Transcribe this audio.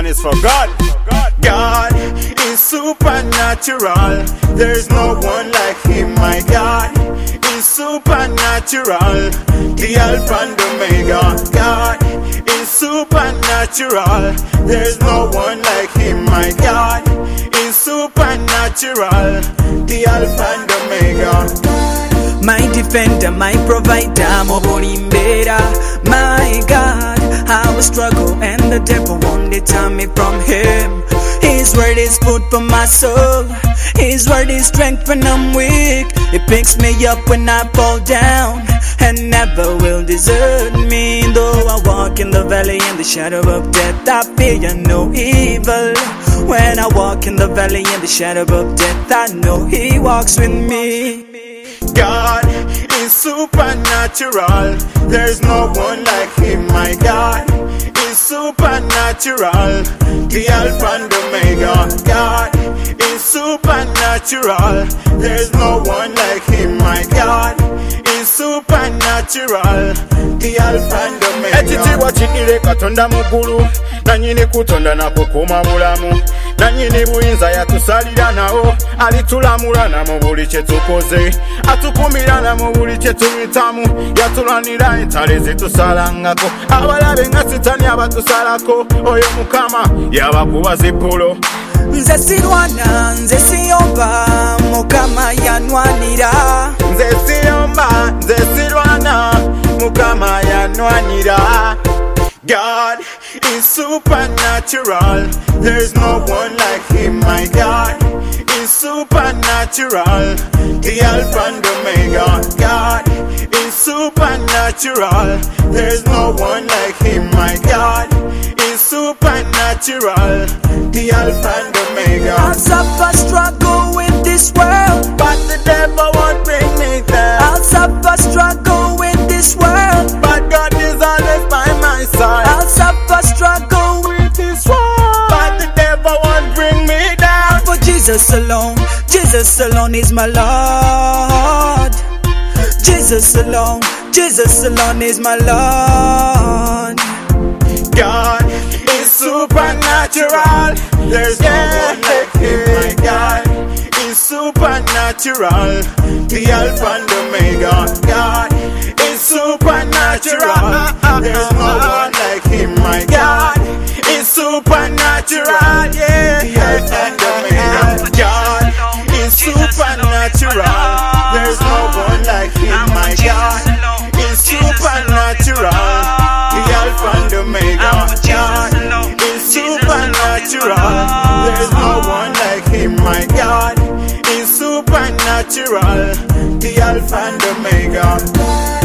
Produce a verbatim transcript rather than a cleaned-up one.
one is for God. God is supernatural. There's no one like him. My God is supernatural. The Alpha and Omega. God is supernatural. There's no one like him. My God is supernatural. The Alpha and Omega. My defender, my provider, Mobolimbera. My God, I will struggle and the devil won't deter me from him. His word is food for my soul. His word is strength when I'm weak. It picks me up when I fall down and never will desert me. Though I walk in the valley in the shadow of death, I fear no evil. When I walk in the valley in the shadow of death, I know he walks with me. God is supernatural. There's no one like him. My God is supernatural. The Alpha and Omega. God is supernatural. There's no one like him. My God is supernatural. The Alpha and Omega. Ekitiibwa kidire Katonda mu ggulu, nannyini kutonda nakukuma bulamu, nannyini buyinza yatusalira nawo, alitulamulana mu buli kye tukoze, atukumirana mu buli kye tuyitamu, yatulanira entalo ezitusalangako, abalabe nga sitani abatusalako, oyo Mukama yabakuba zippulo. Nze sirwana, nze siyomba, Mukama yanwanira. Nze siyomba, nze sirwana, Mukama yanwanira. God is supernatural. There's no one like him. My God is supernatural. The Alpha and Omega. God is supernatural. There's no one like him. My God is supernatural. The Alpha and Omega. I'll suffer struggle with this world, but the devil won't bring me there. I'll suffer struggle with this world, but God is always by my side. I'll suffer struggle with this world, but the devil won't bring me down. For Jesus alone, Jesus alone is my Lord. Jesus alone, Jesus alone is my Lord. God is supernatural. There's no one like him. My God is supernatural. The Alpha and Omega. God is supernatural. There's no one like him. My God is supernatural. Yeah, the Alpha and Omega. God is supernatural. There's no one like him. My God is supernatural. The Alpha and Omega. God is supernatural. There's no one like him. My God is supernatural. The Alpha and Omega.